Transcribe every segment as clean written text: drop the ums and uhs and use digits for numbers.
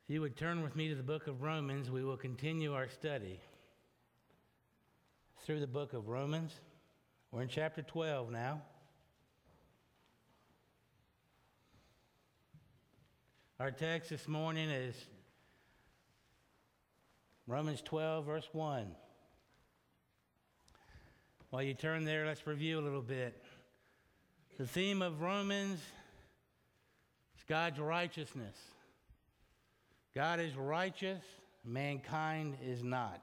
If you would turn with me to the book of Romans, we will continue our study through the book of Romans. We're in chapter 12 now. Our text this morning is Romans 12, verse 1. While you turn there, let's review a little bit. The theme of Romans is God's righteousness. God is righteous, mankind is not.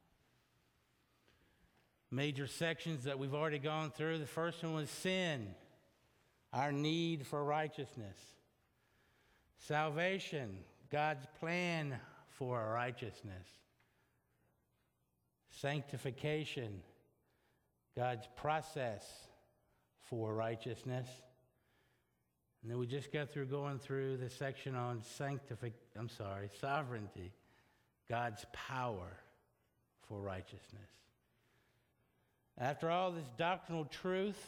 Major sections that we've already gone through. The first one was sin, our need for righteousness. Salvation, God's plan for our righteousness. Sanctification, God's process for righteousness. And then we just got through going through the section on sovereignty, God's power for righteousness. After all this doctrinal truth,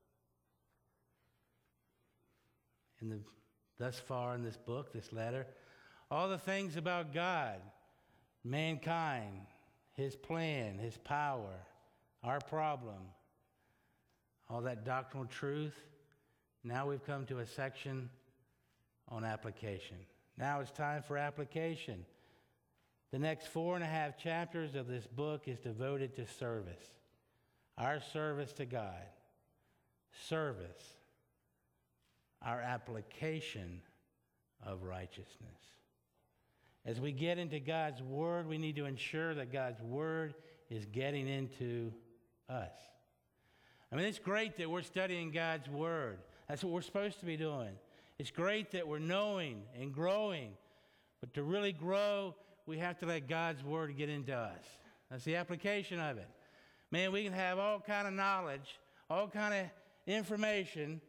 thus far in this book, this letter, all the things about God, mankind, His plan, His power, our problem, all that doctrinal truth, now we've come to a section on application. Now it's time for application. The next 4.5 chapters of this book is devoted to service. Our service to God. Service. Our application of righteousness. As we get into God's Word, we need to ensure that God's Word is getting into us. I mean, it's great that we're studying God's Word. That's what we're supposed to be doing. It's great that we're knowing and growing. But to really grow, we have to let God's Word get into us. That's the application of it. Man, we can have all kind of knowledge, all kind of information,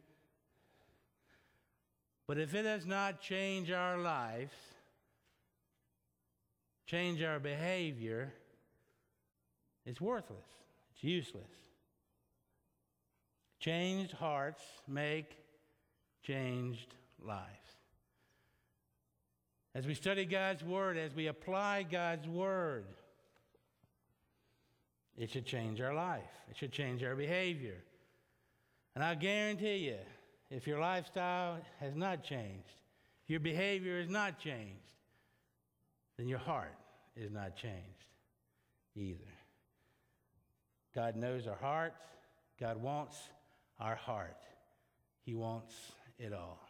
but if it does not change our lives, change our behavior, it's worthless. It's useless. Changed hearts make changed lives. As we study God's Word, as we apply God's Word, it should change our life. It should change our behavior. And I guarantee you, if your lifestyle has not changed, if your behavior is not changed, then your heart is not changed either. God knows our hearts. God wants our heart. He wants it all.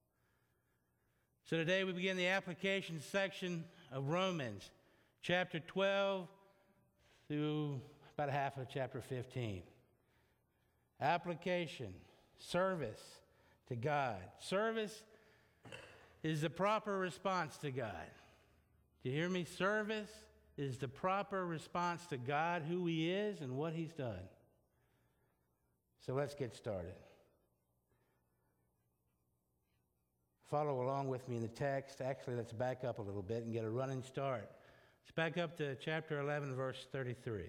So today we begin the application section of Romans, chapter 12 through about half of chapter 15. Application, service to God. Service is the proper response to God. Do you hear me? Service is the proper response to God, who He is and what He's done. So let's get started. Follow along with me in the text. Actually, let's back up a little bit and get a running start. Let's back up to chapter 11, verse 33.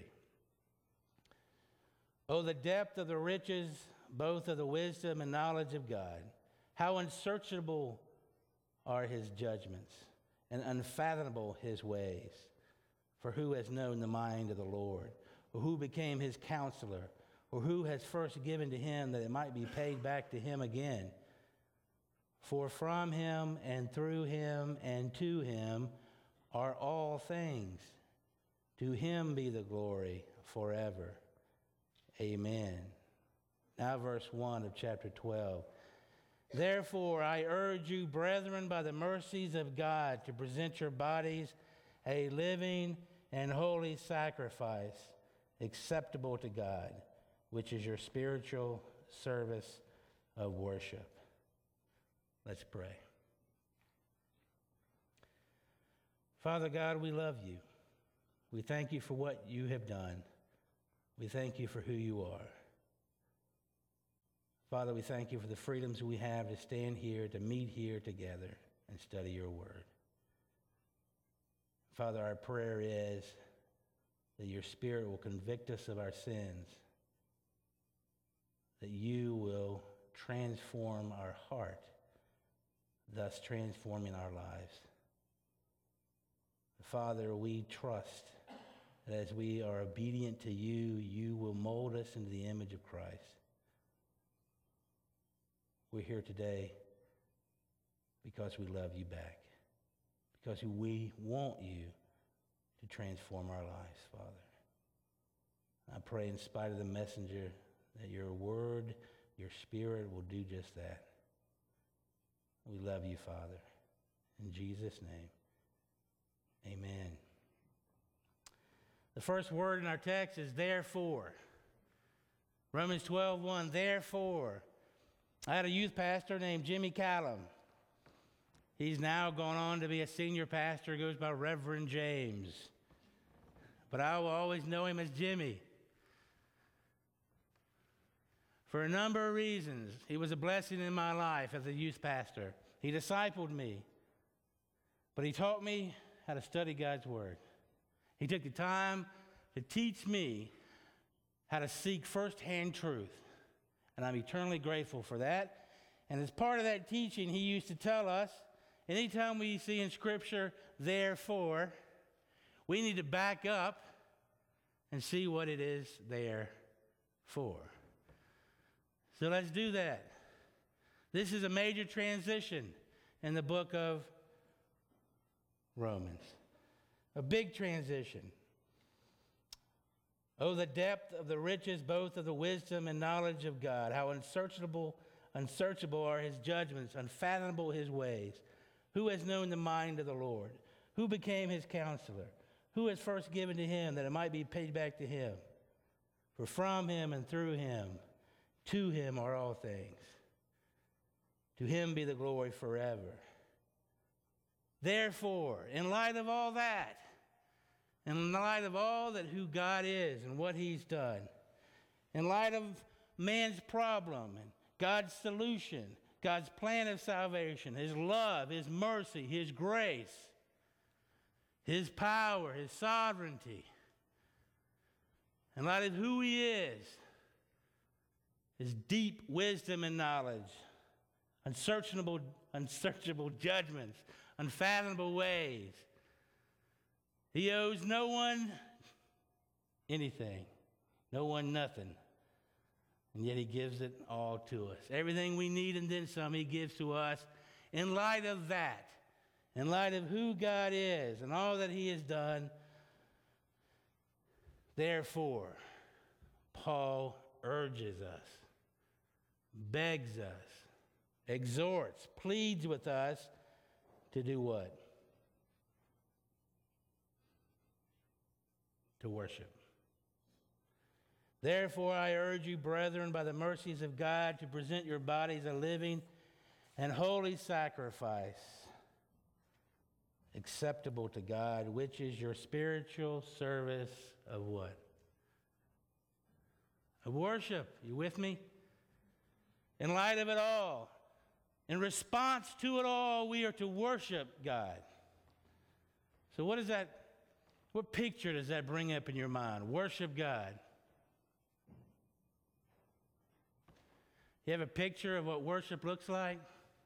Oh, the depth of the riches, both of the wisdom and knowledge of God. How unsearchable are His judgments and unfathomable His ways. For who has known the mind of the Lord? Or who became His counselor? Or who has first given to Him that it might be paid back to Him again? For from Him and through Him and to Him are all things. To Him be the glory forever. Amen. Now verse 1 of chapter 12. Therefore I urge you, brethren, by the mercies of God, to present your bodies a living and holy sacrifice, acceptable to God, which is your spiritual service of worship. Let's pray. Father God, we love you. We thank you for what you have done. We thank you for who you are. Father, we thank you for the freedoms we have to stand here, to meet here together and study your word. Father, our prayer is that your Spirit will convict us of our sins, that you will transform our heart, thus transforming our lives. Father, we trust that as we are obedient to you, you will mold us into the image of Christ. We're here today because we love you back, because we want you to transform our lives, Father. I pray in spite of the messenger that your word, your spirit will do just that. We love you, Father. In Jesus' name, amen. The first word in our text is therefore. Romans 12:1, therefore. I had a youth pastor named Jimmy Callum. He's now gone on to be a senior pastor. He goes by Reverend James. But I will always know him as Jimmy. For a number of reasons, he was a blessing in my life as a youth pastor. He discipled me. But he taught me how to study God's word. He took the time to teach me how to seek firsthand truth. And I'm eternally grateful for that. And as part of that teaching, he used to tell us, anytime we see in Scripture, therefore, we need to back up and see what it is there for. So let's do that. This is a major transition in the book of Romans. A big transition. Oh, the depth of the riches, both of the wisdom and knowledge of God. How unsearchable are his judgments, unfathomable his ways. Who has known the mind of the Lord? Who became his counselor? Who has first given to him that it might be paid back to him? For from him and through him, to him are all things. To him be the glory forever. Therefore, in light of all that, in light of all that who God is and what he's done, in light of man's problem and God's solution, God's plan of salvation, his love, his mercy, his grace, his power, his sovereignty, in light of who he is, his deep wisdom and knowledge, unsearchable judgments, unfathomable ways. He owes no one anything, no one nothing, and yet he gives it all to us. Everything we need and then some he gives to us. In light of that, in light of who God is and all that he has done, therefore, Paul urges us, begs us, exhorts, pleads with us to do what? To worship. Therefore, I urge you, brethren, by the mercies of God, to present your bodies a living and holy sacrifice, acceptable to God, which is your spiritual service of what? Of worship. You with me? In light of it all, in response to it all, we are to worship God. So what is that? What picture does that bring up in your mind? Worship God. You have a picture of what worship looks like?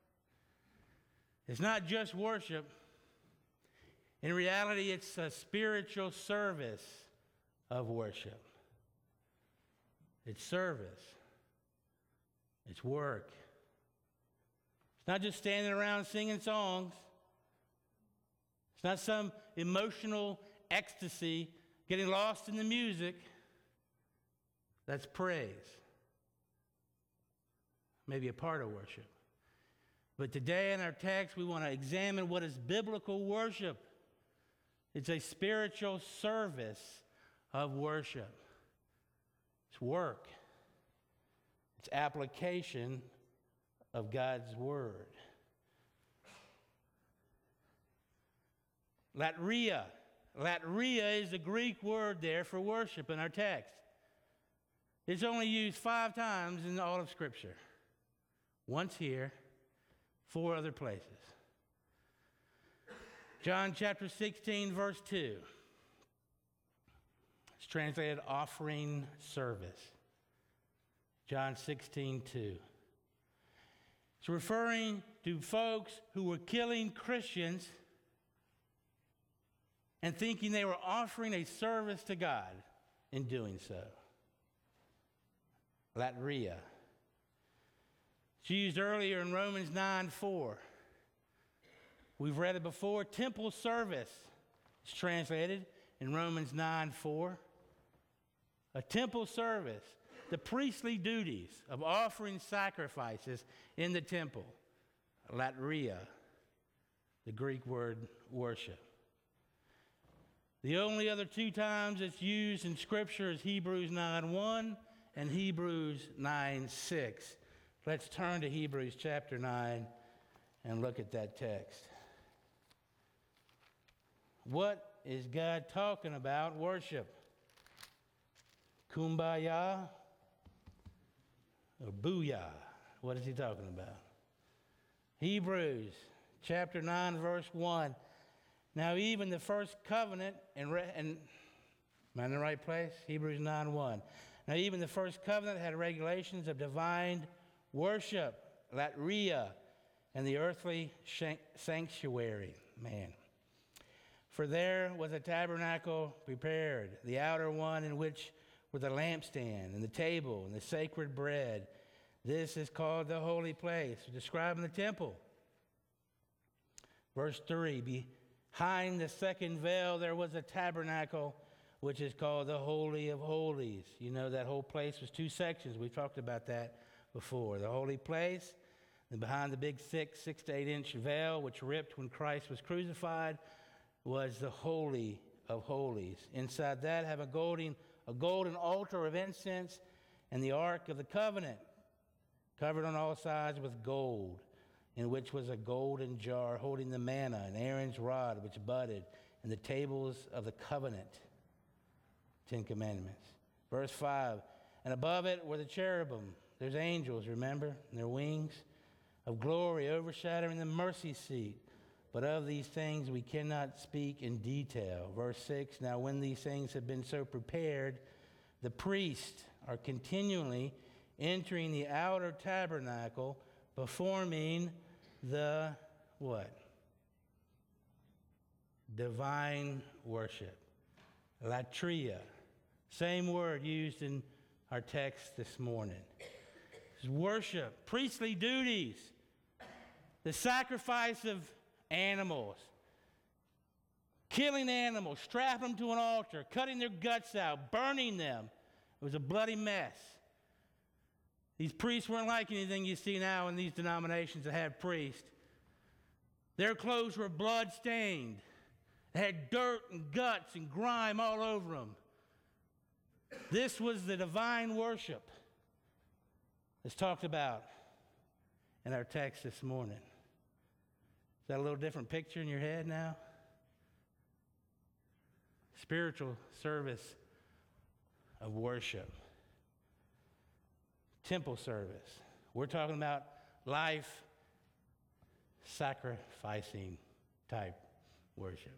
It's not just worship. In reality, it's a spiritual service of worship. It's service. It's work. It's not just standing around singing songs. It's not some emotional ecstasy, getting lost in the music. That's praise. Maybe a part of worship. But today in our text, we want to examine what is biblical worship. It's a spiritual service of worship. It's work. It's application of God's word. Latria. Latria is the Greek word there for worship in our text. It's only used 5 times in all of Scripture. Once here, 4 other places. John chapter 16, verse 2. It's translated offering service. John 16, 2. It's referring to folks who were killing Christians and thinking they were offering a service to God in doing so. Latria. It's used earlier in Romans 9:4. We've read it before. Temple service is translated in Romans 9:4. A temple service, the priestly duties of offering sacrifices in the temple. Latria, the Greek word worship. The only other two times it's used in Scripture is Hebrews 9:1 and Hebrews 9:6. Let's turn to Hebrews chapter 9 and look at that text. What is God talking about? Worship. Kumbaya or booyah? What is he talking about? Hebrews chapter 9, verse 1. Now even the first covenant, am I in the right place? Hebrews 9:1. Now even the first covenant had regulations of divine worship, latria, and the earthly sanctuary. Man. For there was a tabernacle prepared, the outer one in which were the lampstand and the table and the sacred bread. This is called the holy place, describing the temple. Verse 3, behind the second veil there was a tabernacle, which is called the Holy of Holies. You know that whole place was two sections. We've talked about that before. The holy place, and behind the big thick 6 to 8 inch veil, which ripped when Christ was crucified, was the Holy of Holies. Inside that have a golden altar of incense and the Ark of the Covenant, covered on all sides with gold, in which was a golden jar holding the manna and Aaron's rod which budded, and the tables of the covenant, 10 Commandments. Verse 5, and above it were the cherubim. There's angels, remember, and their wings of glory overshadowing the mercy seat. But of these things we cannot speak in detail. Verse 6, now when these things have been so prepared, the priests are continually entering the outer tabernacle, performing the what? Divine worship. Latria. Same word used in our text this morning. It's worship, priestly duties, the sacrifice of animals, killing animals, strapping them to an altar, cutting their guts out, burning them. It was a bloody mess. These priests weren't like anything you see now in these denominations that have priests. Their clothes were blood-stained. They had dirt and guts and grime all over them. This was the divine worship that's talked about in our text this morning. Is that a little different picture in your head now? Spiritual service of worship. Temple service. We're talking about life sacrificing type worship.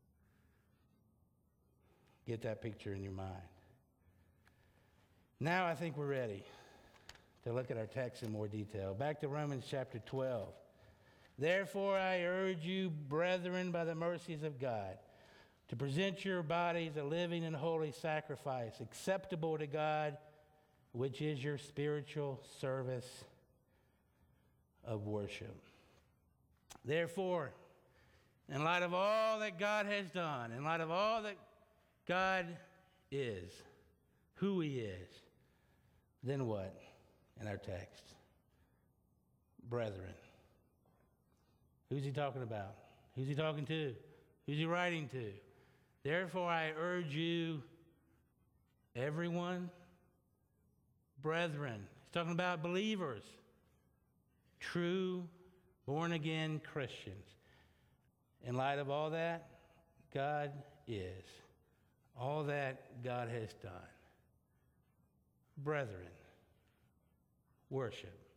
Get that picture in your mind. Now I think we're ready to look at our text in more detail. Back to Romans chapter 12. Therefore, I urge you, brethren, by the mercies of God, to present your bodies a living and holy sacrifice, acceptable to God, which is your spiritual service of worship. Therefore, in light of all that God has done, in light of all that God is, who He is, then what in our text? Brethren. Who's he talking about? Who's he talking to? Who's he writing to? Therefore, I urge you, everyone, brethren. He's talking about believers, true, born-again Christians. In light of all that, God is. All that God has done. Brethren, worship.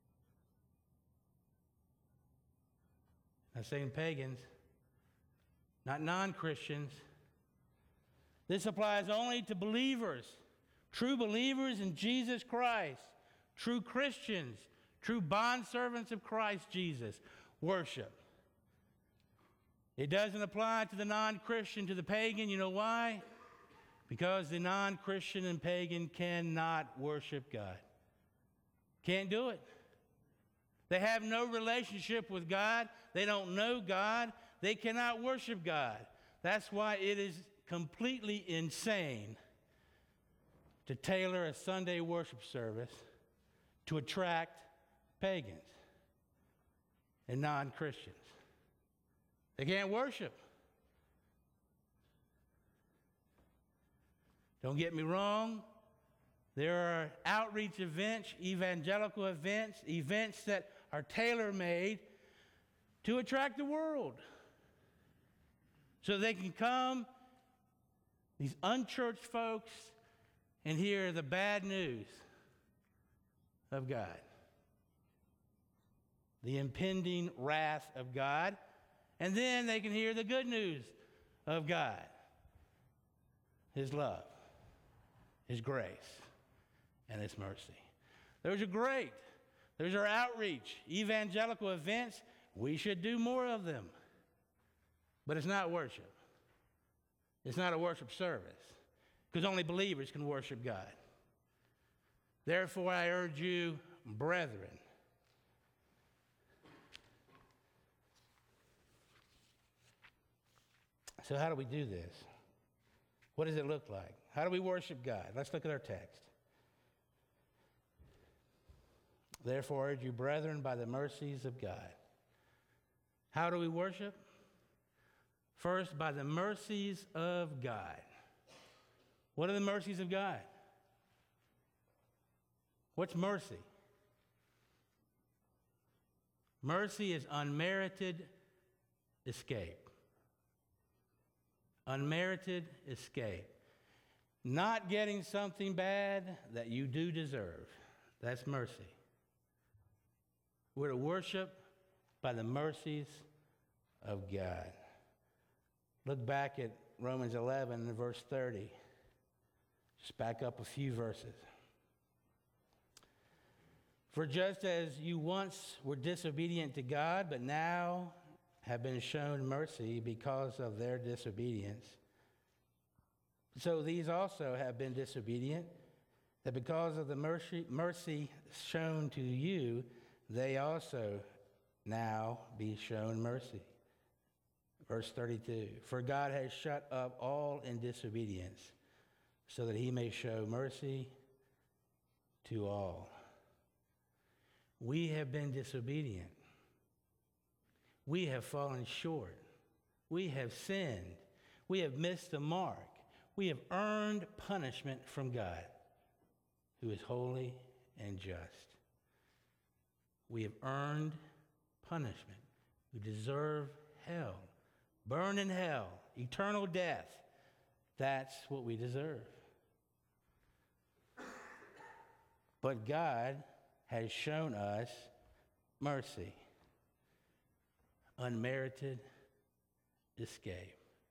Not saying pagans, not non-Christians. This applies only to believers, true believers in Jesus Christ, true Christians, true bondservants of Christ Jesus. Worship. It doesn't apply to the non-Christian, to the pagan. You know why? Because the non-Christian and pagan cannot worship God. Can't do it. They have no relationship with God. They don't know God. They cannot worship God. That's why it is completely insane to tailor a Sunday worship service to attract pagans and non-Christians. They can't worship. Don't get me wrong. There are outreach events, evangelical events, events that are tailor-made to attract the world. So they can come, these unchurched folks, and hear the bad news of God. The impending wrath of God. And then they can hear the good news of God. His love, His grace, and His mercy. Those are great. Those are outreach, evangelical events. We should do more of them. But it's not worship. It's not a worship service. Because only believers can worship God. Therefore, I urge you, brethren. So how do we do this? What does it look like? How do we worship God? Let's look at our text. Therefore, I urge you, brethren, by the mercies of God. How do we worship? First, by the mercies of God. What are the mercies of God? What's mercy? Mercy is unmerited escape. Unmerited escape. Not getting something bad that you do deserve. That's mercy. We're to worship by the mercies of God. Look back at Romans 11 and verse 30. Just back up a few verses. For just as you once were disobedient to God, but now have been shown mercy because of their disobedience, so these also have been disobedient, that because of the mercy shown to you, they also now be shown mercy. Verse 32, for God has shut up all in disobedience, so that he may show mercy to all. We have been disobedient. We have fallen short. We have sinned. We have missed the mark. We have earned punishment from God, who is holy and just. We have earned punishment. We deserve hell. Burn in hell, eternal death. That's what we deserve. But God has shown us mercy, unmerited escape.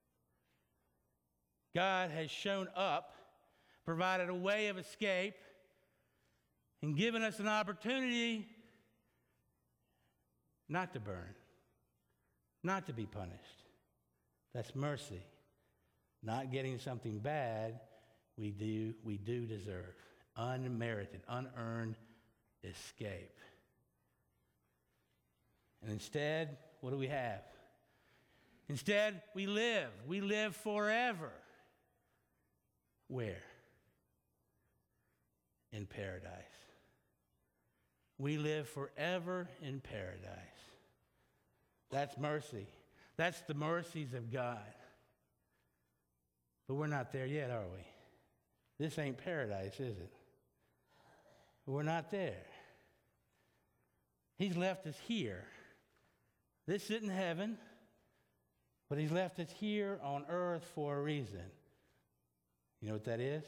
God has shown up, provided a way of escape, and given us an opportunity not to burn, not to be punished. That's mercy. Not getting something bad we do deserve. Unmerited, unearned escape. And instead, what do we have? Instead, we live. We live forever. Where? In paradise. We live forever in paradise. That's mercy. That's the mercies of God. But we're not there yet, are we? This ain't paradise, is it? We're not there. He's left us here. This isn't heaven, but he's left us here on earth for a reason. You know what that is?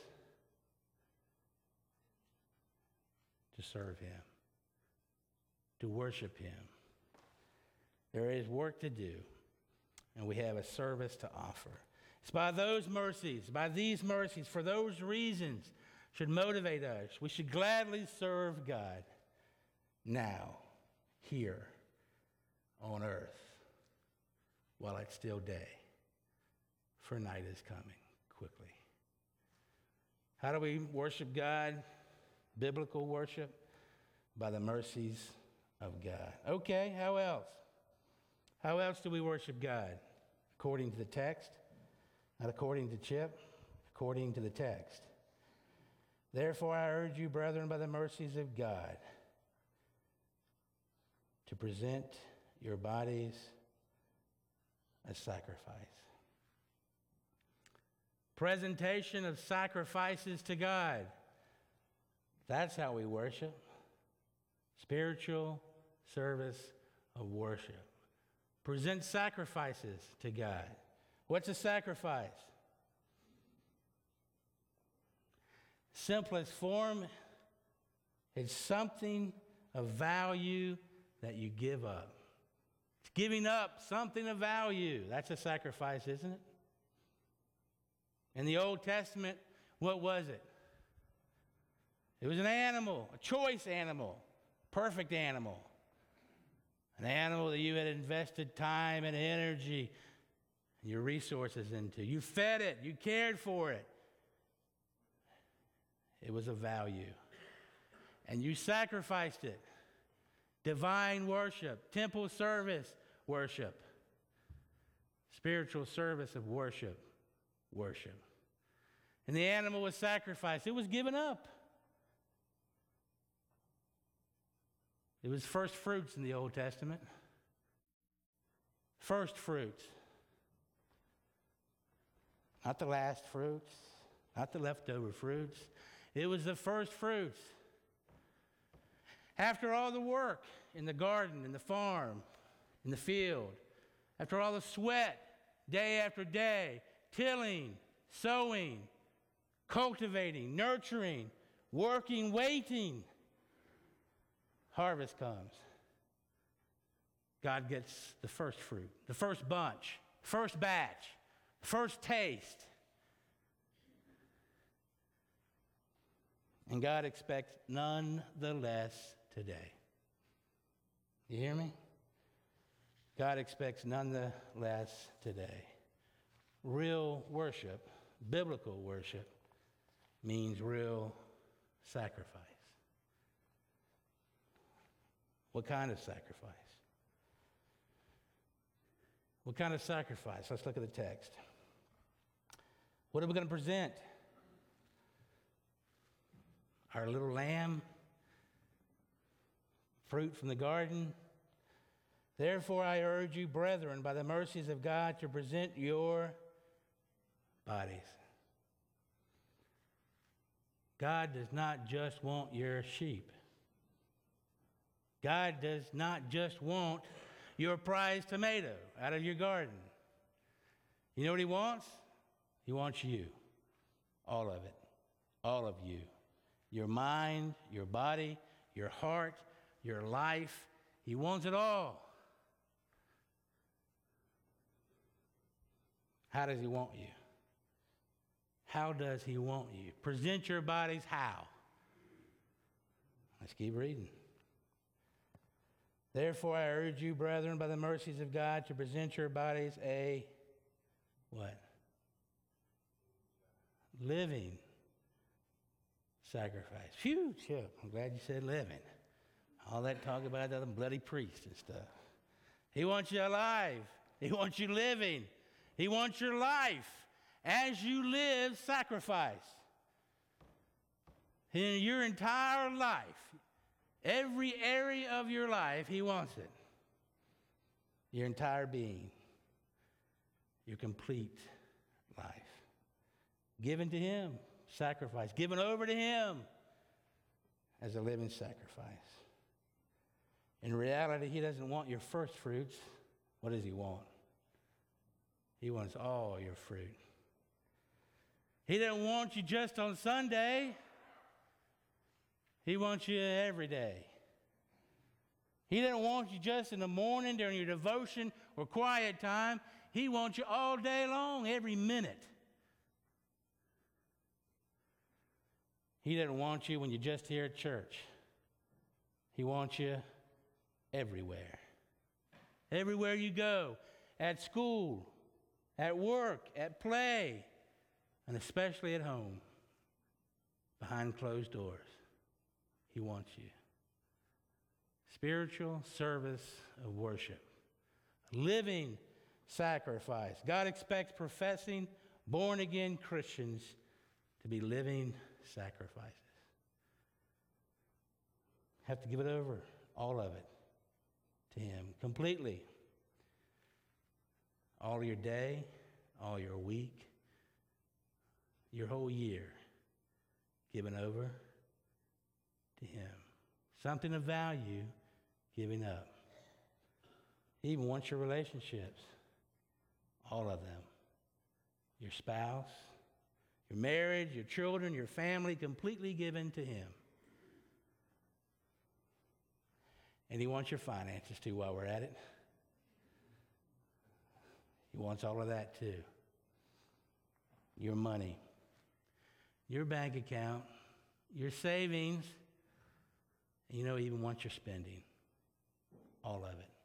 To serve him, to worship him. There is work to do, and we have a service to offer. It's by those mercies, by these mercies, for those reasons, should motivate us. We should gladly serve God now, here on earth. while it's still day, for night is coming quickly. How do we worship God? Biblical worship? By the mercies of God. Okay, how else? How else do we worship God? According to the text? Not according to Chip, according to the text. Therefore, I urge you, brethren, by the mercies of God, to present your bodies a sacrifice. Presentation of sacrifices to God. That's how we worship. Spiritual service of worship. Present sacrifices to God. What's a sacrifice? Simplest form, it's something of value that you give up. It's giving up something of value. That's a sacrifice, isn't it? In the Old Testament, what was it? It was an animal, a choice animal, perfect animal. An animal that you had invested time and energy and your resources into. You fed it, you cared for it. It was of value. And you sacrificed it. Divine worship, temple service worship, spiritual service of worship. And the animal was sacrificed. It was given up. It was first fruits in the Old Testament. First fruits. Not the last fruits, not the leftover fruits. It was the first fruits. After all the work in the garden, in the farm, in the field, after all the sweat, day after day, tilling, sowing, cultivating, nurturing, working, waiting, harvest comes. God gets the first fruit, the first bunch, first batch, first taste. And God expects none the less today. You hear me? God expects none the less today. Real worship, biblical worship, means real sacrifice. What kind of sacrifice? What kind of sacrifice? Let's look at the text. What are we going to present? Our little lamb? Fruit from the garden? Therefore, I urge you, brethren, by the mercies of God, to present your bodies. God does not just want your sheep. God does not just want your prized tomato out of your garden. You know what he wants? He wants you. All of it. All of you. Your mind, your body, your heart, your life. He wants it all. How does he want you? How does he want you? Present your bodies how? Let's keep reading. Therefore, I urge you, brethren, by the mercies of God, to present your bodies a what? Living sacrifice. Phew, Chip, I'm glad you said living. All that talk about the bloody priest and stuff. He wants you alive. He wants you living. He wants your life. As you live, sacrifice. In your entire life, every area of your life, he wants it. Your entire being. Your complete life. Given to him, sacrifice. Given over to him as a living sacrifice. In reality, he doesn't want your first fruits. What does he want? He wants all your fruit. He doesn't want you just on Sunday. He wants you every day. He doesn't want you just in the morning during your devotion or quiet time. He wants you all day long, every minute. He doesn't want you when you're just here at church. He wants you everywhere. Everywhere you go. at school, at work, at play, and especially at home, behind closed doors. He wants you. Spiritual service of worship. Living sacrifice. God expects professing, born-again Christians to be living sacrifices. Have to give it over, all of it, to Him completely. All your day, all your week, your whole year, given over to Him. Something of value, giving up. He even wants your relationships, all of them. Your spouse, your marriage, your children, your family, completely given to Him. And He wants your finances too while we're at it. He wants all of that too. Your money, your bank account, your savings, and He even wants your spending. All of it.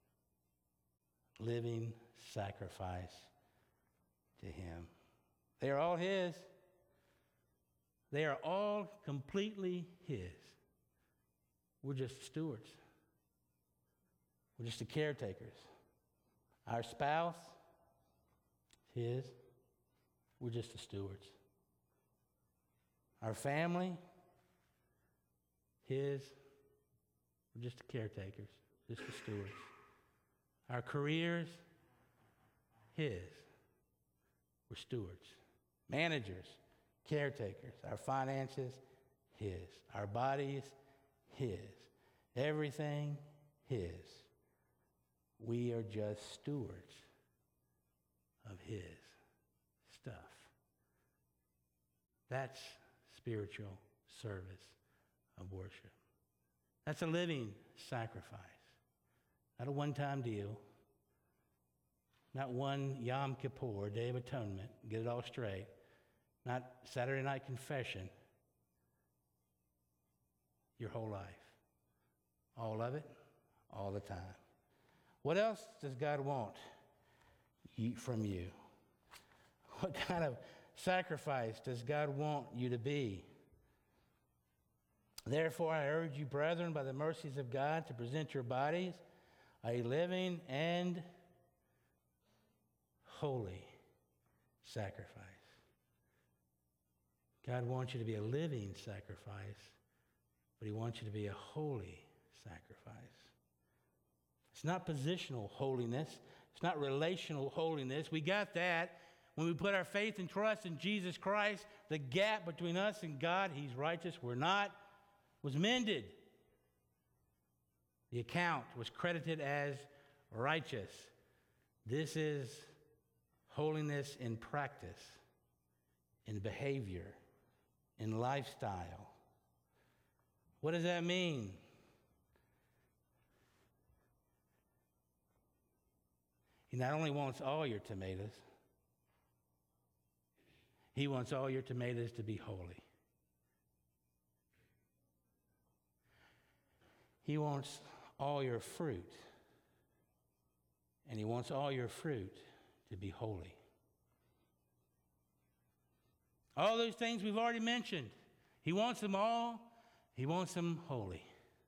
Living sacrifice to Him. They are all His. They are all completely His. We're just the stewards. We're just the caretakers. Our spouse, His. We're just the stewards. Our family, His. We're just the caretakers, just the stewards. Our careers, His. We're stewards. Managers, caretakers. Our finances, His. Our bodies, His. Everything, His. We are just stewards of His stuff. That's spiritual service of worship. That's a living sacrifice. Not a one-time deal. Not one Yom Kippur, Day of Atonement, get it all straight. Not Saturday night confession. Your whole life. All of it, all the time. What else does God want from you? What kind of sacrifice does God want you to be? Therefore, I urge you, brethren, by the mercies of God, to present your bodies a living and holy sacrifice. God wants you to be a living sacrifice, but He wants you to be a holy sacrifice. It's not positional holiness. It's not relational holiness. We got that when we put our faith and trust in Jesus Christ. The gap between us and God, He's righteous, we're not, was mended. The account was credited as righteous. This is holiness in practice, in behavior, in lifestyle. What does that mean? He not only wants all your tomatoes, He wants all your tomatoes to be holy. He wants all your fruit, and He wants all your fruit to be holy. All those things we've already mentioned. He wants them all. He wants them holy.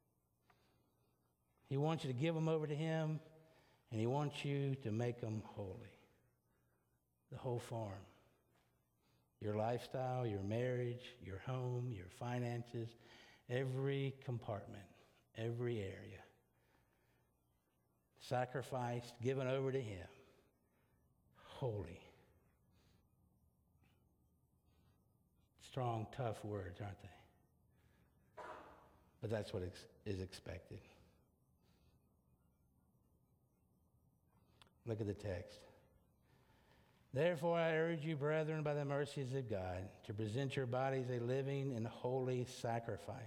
He wants you to give them over to Him, and He wants you to make them holy. The whole farm. Your lifestyle, your marriage, your home, your finances, every compartment, every area. Sacrificed, given over to Him. Holy. Strong, tough words, aren't they? But that's what is expected. Look at the text. Therefore, I urge you, brethren, by the mercies of God, to present your bodies a living and holy sacrifice,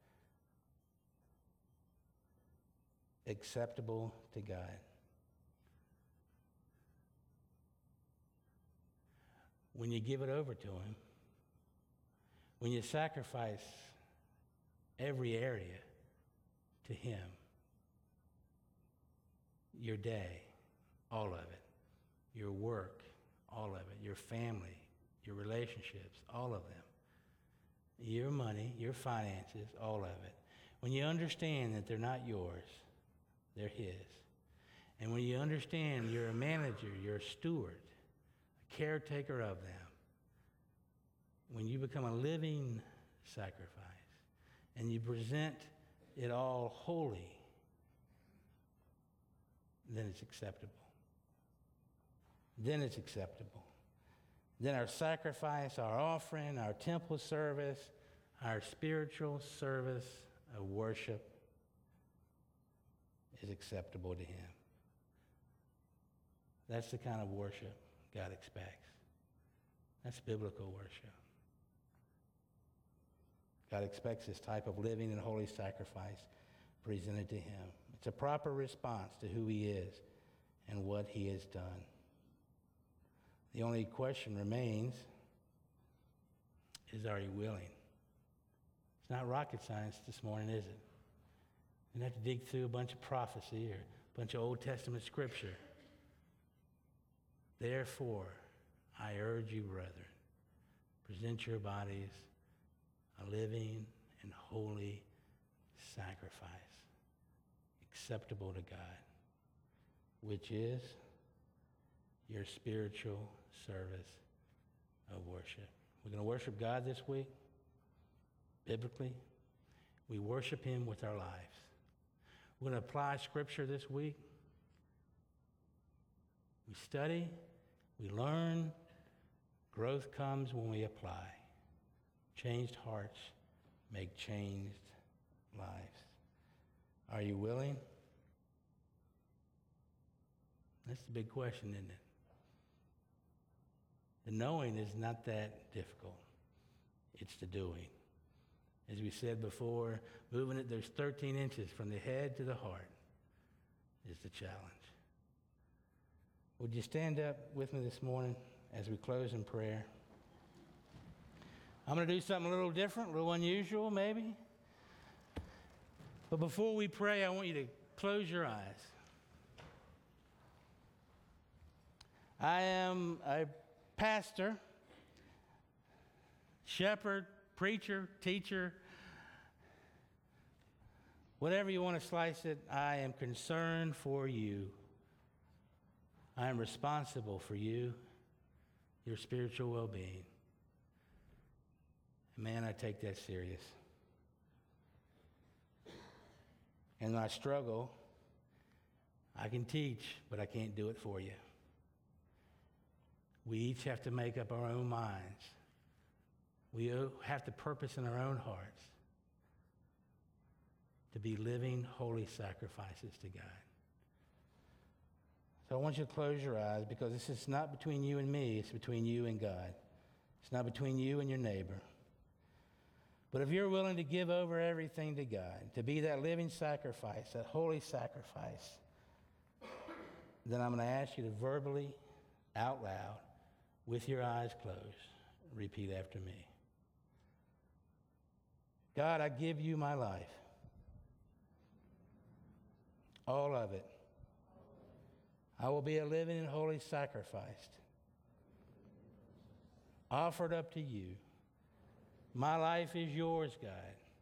acceptable to God. When you give it over to Him, when you sacrifice every area to Him, your day, all of it. Your work, all of it. Your family, your relationships, all of them. Your money, your finances, all of it. When you understand that they're not yours, they're His. And when you understand you're a manager, you're a steward, a caretaker of them, when you become a living sacrifice and you present it all holy, then it's acceptable. Then it's acceptable. Then our sacrifice, our offering, our temple service, our spiritual service of worship is acceptable to Him. That's the kind of worship God expects. That's biblical worship. God expects this type of living and holy sacrifice presented to Him. It's a proper response to who He is and what He has done. The only question remains is, are you willing? It's not rocket science this morning, is it? You don't have to dig through a bunch of prophecy or a bunch of Old Testament scripture. Therefore, I urge you, brethren, present your bodies a living and holy sacrifice, acceptable to God, which is your spiritual service of worship. We're going to worship God this week, biblically. We worship Him with our lives. We're going to apply Scripture this week. We study, we learn. Growth comes when we apply. Changed hearts make changed lives. Are you willing? That's the big question, isn't it? The knowing is not that difficult. It's the doing. As we said before, moving it, there's 13 inches from the head to the heart is the challenge. Would you stand up with me this morning as we close in prayer? I'm going to do something a little different, a little unusual maybe. But before we pray, I want you to close your eyes. I am a pastor, shepherd, preacher, teacher, whatever you want to slice it. I am concerned for you. I am responsible for you, your spiritual well-being. Man, I take that serious. In my struggle, I can teach, but I can't do it for you. We each have to make up our own minds. We have to purpose in our own hearts to be living, holy sacrifices to God. So I want you to close your eyes, because this is not between you and me. It's between you and God. It's not between you and your neighbor. But if you're willing to give over everything to God, to be that living sacrifice, that holy sacrifice, then I'm going to ask you to verbally, out loud, with your eyes closed, repeat after me. God, I give you my life. All of it. I will be a living and holy sacrifice, offered up to you. My life is yours, God.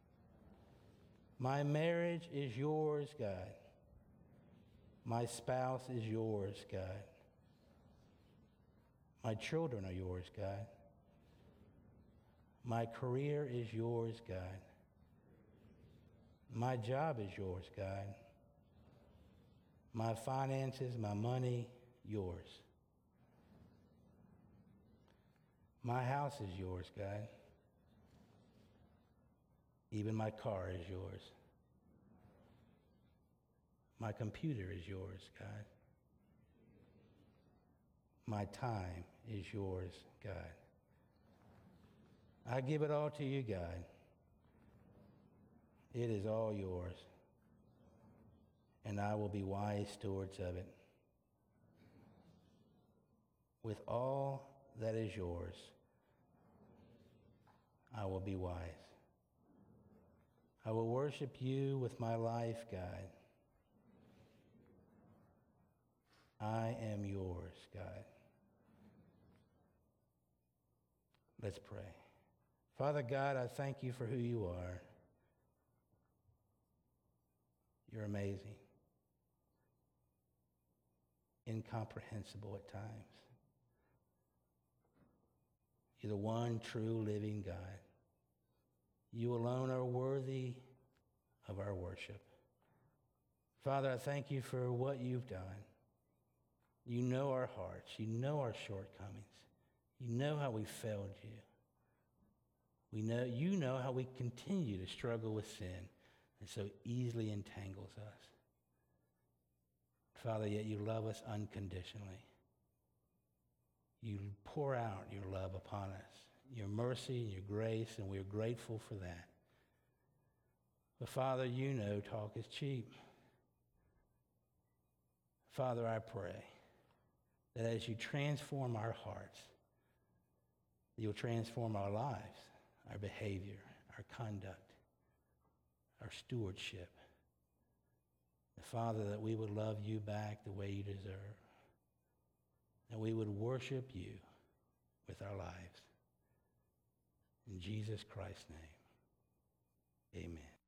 My marriage is yours, God. My spouse is yours, God. My children are yours, God. My career is yours, God. My job is yours, God. My finances, my money, yours. My house is yours, God. Even my car is yours. My computer is yours, God. My time is yours, God. I give it all to you, God. It is all yours. And I will be wise stewards of it. With all that is yours, I will be wise. I will worship you with my life, God. I am yours, God. Let's pray. Father God, I thank you for who you are. You're amazing, incomprehensible at times. You're the one true living God. You alone are worthy of our worship. Father, I thank you for what you've done. You know our hearts. You know our shortcomings. You know how we failed you. You know how we continue to struggle with sin and so easily entangles us. Father, yet you love us unconditionally. You pour out your love upon us, your mercy and your grace, and we're grateful for that. But Father, you know talk is cheap. Father, I pray that as you transform our hearts, you'll transform our lives, our behavior, our conduct, our stewardship. Father, that we would love you back the way you deserve, that we would worship you with our lives. In Jesus Christ's name, amen.